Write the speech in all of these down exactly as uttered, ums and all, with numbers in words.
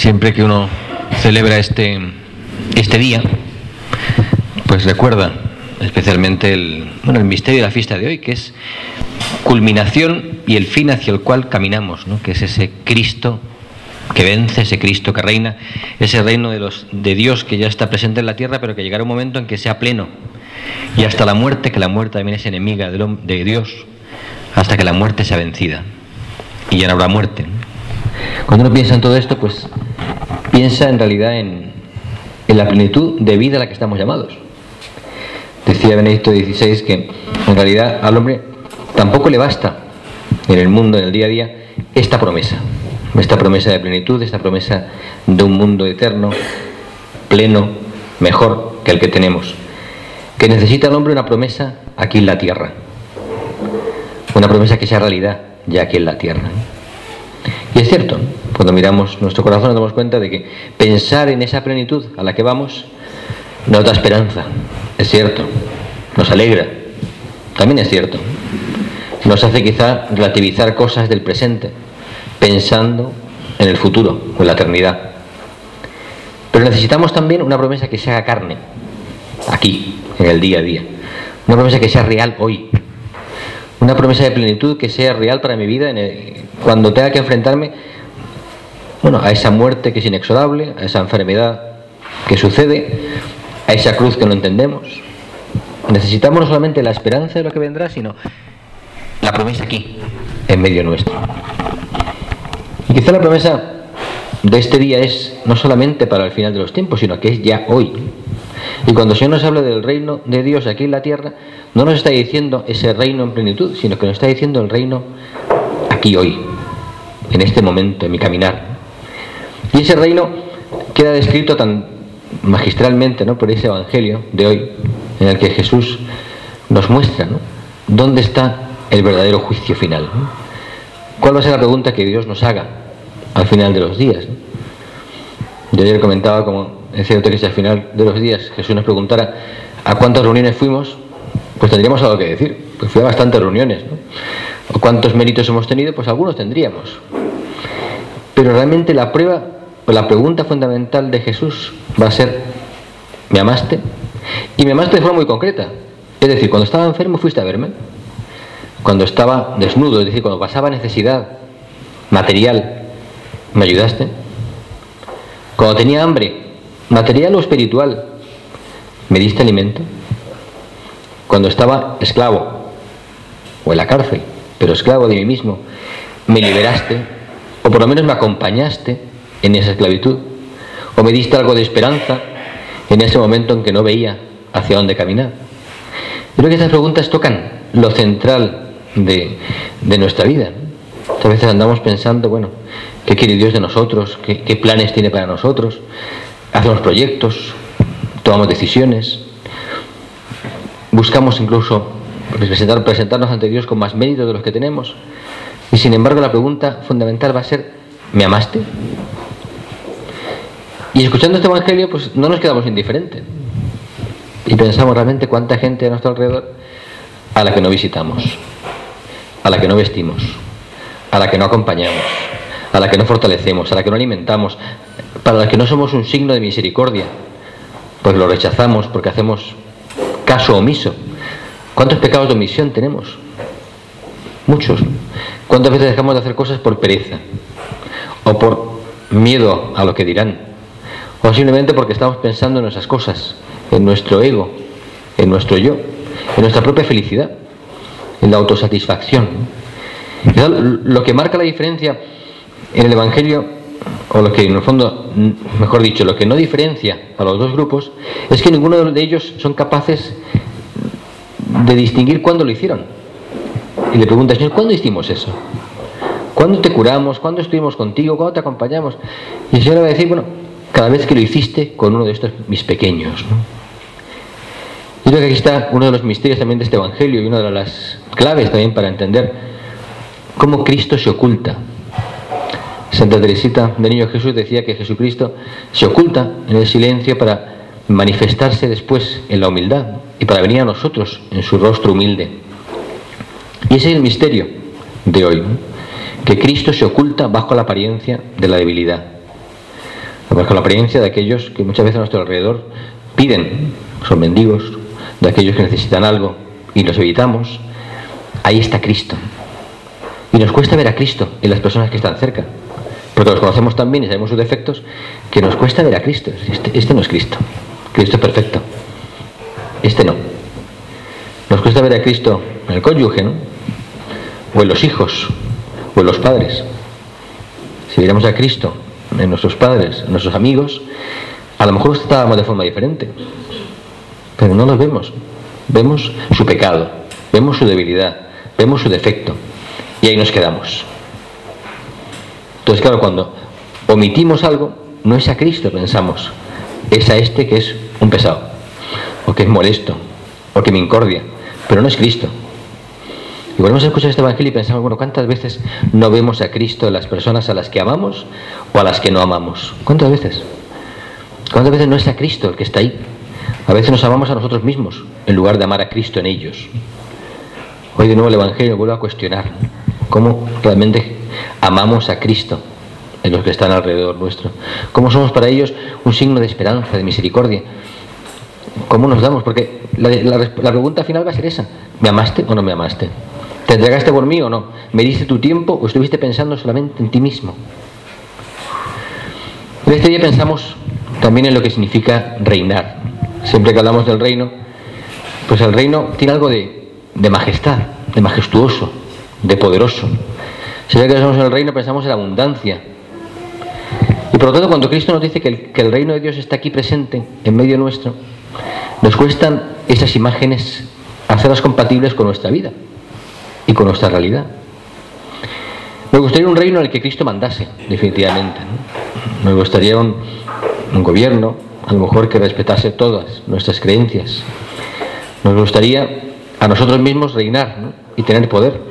Siempre que uno celebra este, este día, pues recuerda especialmente el, bueno, el misterio de la fiesta de hoy, que es culminación y el fin hacia el cual caminamos, ¿no? Que es ese Cristo que vence, ese Cristo que reina, ese reino de, los, de Dios que ya está presente en la tierra, pero que llegará un momento en que sea pleno, y hasta la muerte, que la muerte también es enemiga de, de Dios, hasta que la muerte sea vencida, y ya no habrá muerte. Cuando uno piensa en todo esto, pues piensa en realidad en, en la plenitud de vida a la que estamos llamados. Decía Benedicto dieciséis que en realidad al hombre tampoco le basta en el mundo, en el día a día, esta promesa, esta promesa de plenitud, esta promesa de un mundo eterno, pleno, mejor que el que tenemos. Que necesita el hombre una promesa aquí en la tierra, una promesa que sea realidad ya aquí en la tierra. Y es cierto, cuando miramos nuestro corazón nos damos cuenta de que pensar en esa plenitud a la que vamos nos da esperanza, es cierto, nos alegra, también es cierto, nos hace quizá relativizar cosas del presente, pensando en el futuro o en la eternidad. Pero necesitamos también una promesa que se haga carne, aquí, en el día a día, una promesa que sea real hoy, una promesa de plenitud que sea real para mi vida en el, cuando tenga que enfrentarme, bueno, a esa muerte que es inexorable, a esa enfermedad que sucede, a esa cruz que no entendemos. Necesitamos no solamente la esperanza de lo que vendrá, sino la promesa aquí, en medio nuestro. Y quizá la promesa de este día es no solamente para el final de los tiempos, sino que es ya hoy. Y cuando el Señor nos habla del reino de Dios aquí en la tierra, no nos está diciendo ese reino en plenitud, sino que nos está diciendo el reino aquí hoy, en este momento, en mi caminar. Y ese reino queda descrito tan magistralmente, ¿no?, por ese evangelio de hoy, en el que Jesús nos muestra, ¿no?, dónde está el verdadero juicio final, ¿no? ¿Cuál va a ser la pregunta que Dios nos haga al final de los días, ¿no? Yo ayer comentaba como es cierto que si al final de los días Jesús nos preguntara a cuántas reuniones fuimos, pues tendríamos algo que decir, pues fui a bastantes reuniones, ¿no? O cuántos méritos hemos tenido, pues algunos tendríamos. Pero realmente la prueba, o la pregunta fundamental de Jesús va a ser: ¿me amaste? Y me amaste de forma muy concreta. Es decir, cuando estaba enfermo fuiste a verme. Cuando estaba desnudo, es decir, cuando pasaba necesidad material, ¿me ayudaste? Cuando tenía hambre, material o espiritual, ¿me diste alimento? Cuando estaba esclavo, o en la cárcel, pero esclavo de mí mismo, ¿me liberaste? O por lo menos me acompañaste en esa esclavitud, o me diste algo de esperanza en ese momento en que no veía hacia dónde caminar. Creo que estas preguntas tocan lo central de, de nuestra vida. Muchas veces andamos pensando, bueno, ¿qué quiere Dios de nosotros? ¿Qué, qué planes tiene para nosotros? Hacemos proyectos, tomamos decisiones, buscamos incluso presentar, presentarnos ante Dios con más méritos de los que tenemos, y sin embargo la pregunta fundamental va a ser: ¿me amaste? Y escuchando este evangelio, pues no nos quedamos indiferentes y pensamos realmente cuánta gente a nuestro alrededor a la que no visitamos, a la que no vestimos, a la que no acompañamos, a la que no fortalecemos, a la que no alimentamos, para la que no somos un signo de misericordia, pues lo rechazamos porque hacemos caso omiso. ¿Cuántos pecados de omisión tenemos? Muchos. ¿Cuántas veces dejamos de hacer cosas por pereza? O por miedo a lo que dirán. O simplemente porque estamos pensando en esas cosas, en nuestro ego, en nuestro yo, en nuestra propia felicidad, en la autosatisfacción. Lo que marca la diferencia en el Evangelio, o lo que en el fondo, mejor dicho, lo que no diferencia a los dos grupos, es que ninguno de ellos son capaces de distinguir cuándo lo hicieron. Y le pregunta: Señor, ¿cuándo hicimos eso? ¿Cuándo te curamos? ¿Cuándo estuvimos contigo? ¿Cuándo te acompañamos? Y el Señor va a decir: bueno, cada vez que lo hiciste con uno de estos mis pequeños, ¿no? Yo creo que aquí está uno de los misterios también de este Evangelio y una de las claves también para entender cómo Cristo se oculta. Santa Teresita de Niño Jesús decía que Jesucristo se oculta en el silencio para manifestarse después en la humildad y para venir a nosotros en su rostro humilde. Y ese es el misterio de hoy, ¿no? Que Cristo se oculta bajo la apariencia de la debilidad. Además, con la apariencia de aquellos que muchas veces a nuestro alrededor piden, son mendigos, de aquellos que necesitan algo y los evitamos. Ahí está Cristo. Y nos cuesta ver a Cristo en las personas que están cerca, porque los conocemos tan bien y sabemos sus defectos, que nos cuesta ver a Cristo. Este, este no es Cristo. Cristo es perfecto. Este no. Nos cuesta ver a Cristo en el cónyuge, ¿no? O en los hijos, o en los padres. Si viéramos a Cristo en nuestros padres, en nuestros amigos, a lo mejor estábamos de forma diferente, pero no los vemos. Vemos su pecado, vemos su debilidad, vemos su defecto, y ahí nos quedamos. Entonces, claro, cuando omitimos algo, no es a Cristo, pensamos, es a este que es un pesado, o que es molesto, o que me incordia, pero no es Cristo. Y volvemos a escuchar este evangelio y pensamos, bueno, ¿cuántas veces no vemos a Cristo en las personas a las que amamos o a las que no amamos? ¿Cuántas veces? ¿Cuántas veces no es a Cristo el que está ahí? A veces nos amamos a nosotros mismos en lugar de amar a Cristo en ellos. Hoy de nuevo el evangelio vuelve a cuestionar cómo realmente amamos a Cristo en los que están alrededor nuestro. Cómo somos para ellos un signo de esperanza, de misericordia. ¿Cómo nos damos? Porque la, la, la pregunta final va a ser esa. ¿Me amaste o no me amaste? ¿Te entregaste por mí o no? ¿Me diste tu tiempo o estuviste pensando solamente en ti mismo? En este día pensamos también en lo que significa reinar. Siempre que hablamos del reino, pues el reino tiene algo de, de majestad, de majestuoso, de poderoso. Siempre que pensamos en el reino pensamos en la abundancia. Y por lo tanto, cuando Cristo nos dice que el, que el reino de Dios está aquí presente, en medio nuestro, nos cuestan esas imágenes hacerlas compatibles con nuestra vida y con nuestra realidad. Me gustaría un reino en el que Cristo mandase, definitivamente, ¿no? Me gustaría un, un gobierno, a lo mejor, que respetase todas nuestras creencias. Nos gustaría a nosotros mismos reinar, ¿no? Y tener poder.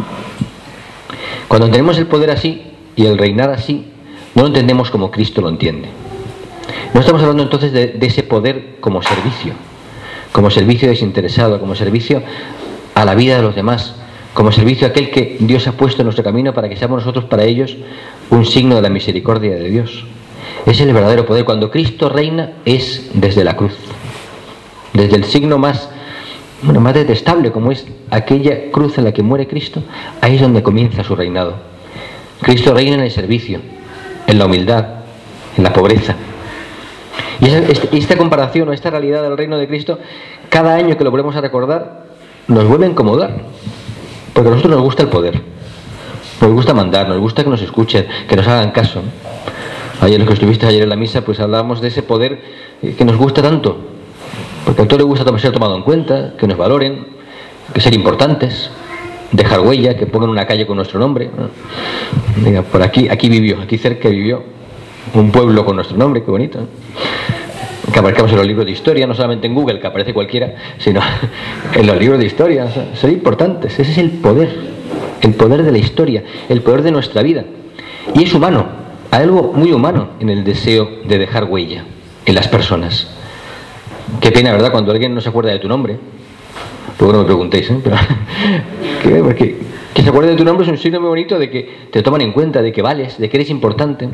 Cuando tenemos el poder así y el reinar así, no lo entendemos como Cristo lo entiende. No estamos hablando entonces de, de ese poder como servicio, como servicio desinteresado, como servicio a la vida de los demás, como servicio a aquel que Dios ha puesto en nuestro camino para que seamos nosotros para ellos un signo de la misericordia de Dios. Es el verdadero poder. Cuando Cristo reina es desde la cruz, desde el signo más, bueno, más detestable, como es aquella cruz en la que muere Cristo. Ahí es donde comienza su reinado. Cristo reina en el servicio, en la humildad, en la pobreza. Y esta, esta comparación o esta realidad del reino de Cristo, cada año que lo volvemos a recordar, nos vuelve a incomodar, porque a nosotros nos gusta el poder, nos gusta mandar, nos gusta que nos escuchen, que nos hagan caso. Ayer, los que estuviste ayer en la misa, pues hablábamos de ese poder que nos gusta tanto, porque a todos les gusta ser tomado en cuenta, que nos valoren, que ser importantes, dejar huella, que pongan una calle con nuestro nombre, ¿no? Diga, por aquí, aquí vivió, aquí cerca vivió un pueblo con nuestro nombre, qué bonito, ¿no? Que aparezcamos en los libros de historia, no solamente en Google, que aparece cualquiera, sino en los libros de historia. O sea, ser importantes. Ese es el poder, el poder de la historia, el poder de nuestra vida. Y es humano, hay algo muy humano en el deseo de dejar huella en las personas. Qué pena, ¿verdad?, cuando alguien no se acuerda de tu nombre. Luego no me preguntéis, ¿eh? Pero ¿qué? Porque que se acuerde de tu nombre es un signo muy bonito de que te toman en cuenta, de que vales, de que eres importante.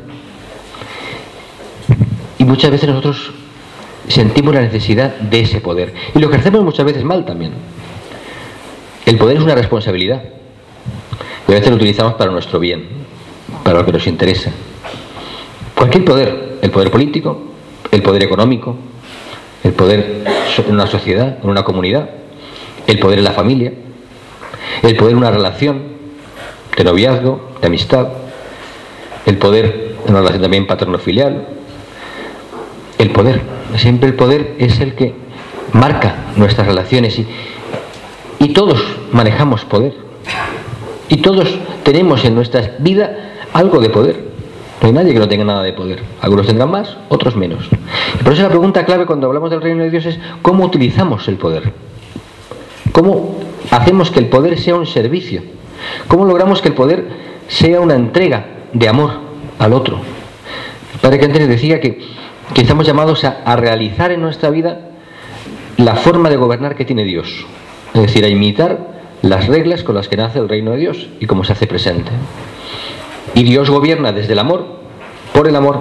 Y muchas veces nosotros sentimos la necesidad de ese poder y lo ejercemos muchas veces mal también. El poder es una responsabilidad y a veces lo utilizamos para nuestro bien, para lo que nos interesa. Cualquier poder, el poder político, el poder económico, el poder en una sociedad, en una comunidad, el poder en la familia, el poder en una relación de noviazgo, de amistad, el poder en una relación también paterno-filial. El poder, siempre el poder es el que marca nuestras relaciones y, y todos manejamos poder y todos tenemos en nuestra vida algo de poder. No hay nadie que no tenga nada de poder. Algunos tendrán más, otros menos. Y por eso la pregunta clave cuando hablamos del reino de Dios es ¿cómo utilizamos el poder? ¿Cómo hacemos que el poder sea un servicio? ¿Cómo logramos que el poder sea una entrega de amor al otro? El padre que antes decía que que estamos llamados a, a realizar en nuestra vida la forma de gobernar que tiene Dios, es decir, a imitar las reglas con las que nace el reino de Dios y cómo se hace presente. Y Dios gobierna desde el amor, por el amor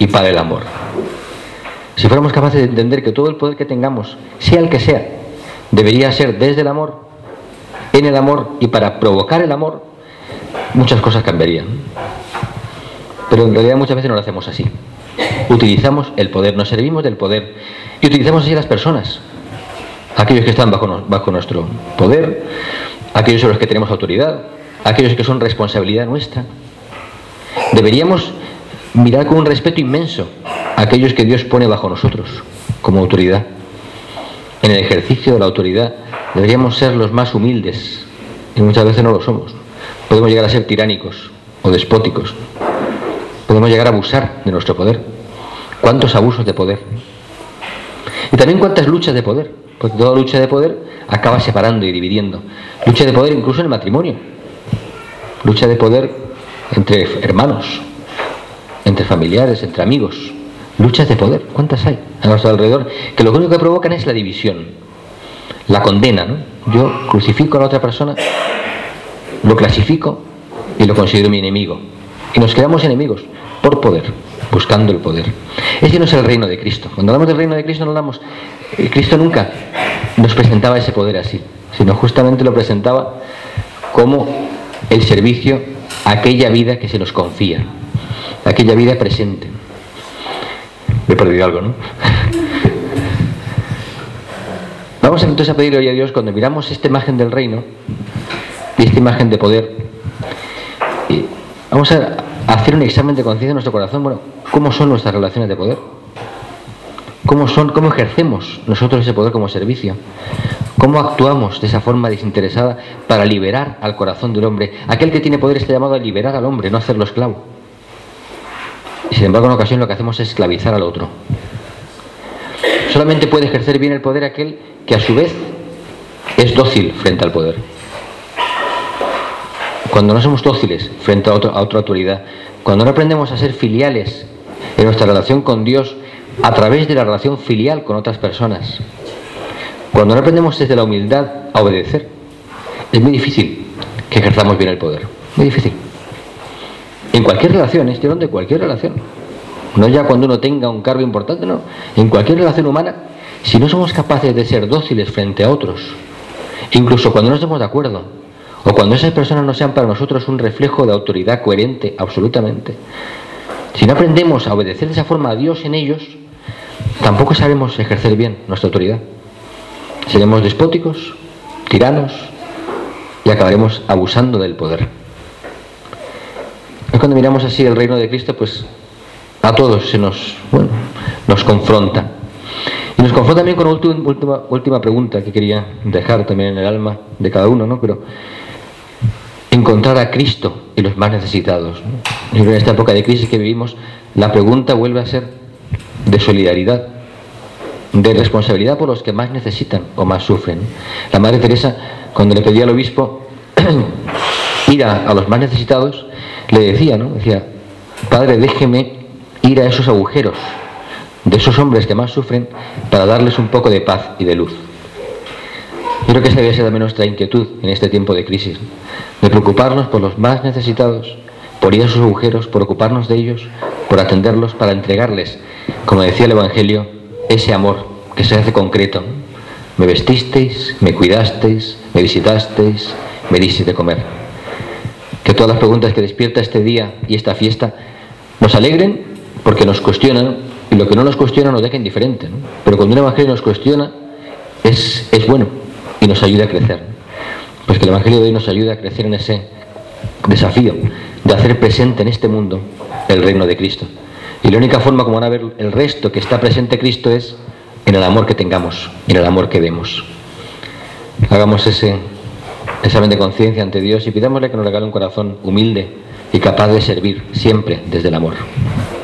y para el amor. Si fuéramos capaces de entender que todo el poder que tengamos, sea el que sea, debería ser desde el amor, en el amor y para provocar el amor, muchas cosas cambiarían. Pero en realidad muchas veces no lo hacemos así. Utilizamos el poder, nos servimos del poder y utilizamos así a las personas, aquellos que están bajo, no, bajo nuestro poder, aquellos sobre los que tenemos autoridad, aquellos que son responsabilidad nuestra. Deberíamos mirar con un respeto inmenso a aquellos que Dios pone bajo nosotros como autoridad. En el ejercicio de la autoridad deberíamos ser los más humildes y muchas veces no lo somos. Podemos llegar a ser tiránicos o despóticos. Podemos llegar a abusar de nuestro poder. ¿Cuántos abusos de poder? Y también cuántas luchas de poder, porque toda lucha de poder acaba separando y dividiendo. Lucha de poder incluso en el matrimonio. Lucha de poder entre hermanos, entre familiares, entre amigos. Luchas de poder, ¿cuántas hay a nuestro alrededor? Que lo único que provocan es la división, la condena, ¿no? Yo crucifico a la otra persona, lo clasifico y lo considero mi enemigo. Y nos quedamos enemigos por poder, buscando el poder. Ese no es el reino de Cristo. Cuando hablamos del reino de Cristo no hablamos... Cristo nunca nos presentaba ese poder así, sino justamente lo presentaba como el servicio a aquella vida que se nos confía, aquella vida presente. Me he perdido algo, ¿no? Vamos entonces a pedirle hoy a Dios, cuando miramos esta imagen del reino y esta imagen de poder, y vamos a hacer un examen de conciencia en nuestro corazón. Bueno, ¿cómo son nuestras relaciones de poder? ¿Cómo son, cómo ejercemos nosotros ese poder como servicio? ¿Cómo actuamos de esa forma desinteresada para liberar al corazón del hombre? Aquel que tiene poder está llamado a liberar al hombre, no a hacerlo esclavo. Y sin embargo, en ocasión lo que hacemos es esclavizar al otro. Solamente puede ejercer bien el poder aquel que a su vez es dócil frente al poder. Cuando no somos dóciles frente a, otro, a otra autoridad, cuando no aprendemos a ser filiales en nuestra relación con Dios a través de la relación filial con otras personas, cuando no aprendemos desde la humildad a obedecer, es muy difícil que ejerzamos bien el poder. Muy difícil. En cualquier relación, estoy hablando de cualquier relación. No ya cuando uno tenga un cargo importante, no. En cualquier relación humana, si no somos capaces de ser dóciles frente a otros, incluso cuando no estemos de acuerdo, o cuando esas personas no sean para nosotros un reflejo de autoridad coherente, absolutamente, si no aprendemos a obedecer de esa forma a Dios en ellos, tampoco sabemos ejercer bien nuestra autoridad. Seremos despóticos, tiranos, y acabaremos abusando del poder. Es cuando miramos así el reino de Cristo, pues a todos se nos, bueno, nos confronta. Y nos confronta también con una última, última, última pregunta que quería dejar también en el alma de cada uno, ¿no? Pero encontrar a Cristo y los más necesitados, ¿no? Yo creo que en esta época de crisis que vivimos, la pregunta vuelve a ser de solidaridad, de responsabilidad por los que más necesitan o más sufren. La Madre Teresa, cuando le pedía al obispo ir a, a los más necesitados, le decía, ¿no? Decía: Padre, déjeme ir a esos agujeros de esos hombres que más sufren para darles un poco de paz y de luz. Yo creo que esa debe ser también nuestra inquietud en este tiempo de crisis, de preocuparnos por los más necesitados, por ir a esos agujeros, por ocuparnos de ellos, por atenderlos, para entregarles, como decía el Evangelio, ese amor que se hace concreto. Me vestisteis, me cuidasteis, me visitasteis, me disteis de comer. Que todas las preguntas que despierta este día y esta fiesta nos alegren porque nos cuestionan, y lo que no nos cuestiona nos deja indiferente, ¿no? Pero cuando un Evangelio nos cuestiona es, es bueno y nos ayuda a crecer. Pues que el Evangelio de hoy nos ayude a crecer en ese desafío de hacer presente en este mundo el reino de Cristo. Y la única forma como van a ver el resto que está presente Cristo es en el amor que tengamos, en el amor que demos. Hagamos ese examen de conciencia ante Dios y pidámosle que nos regale un corazón humilde y capaz de servir siempre desde el amor.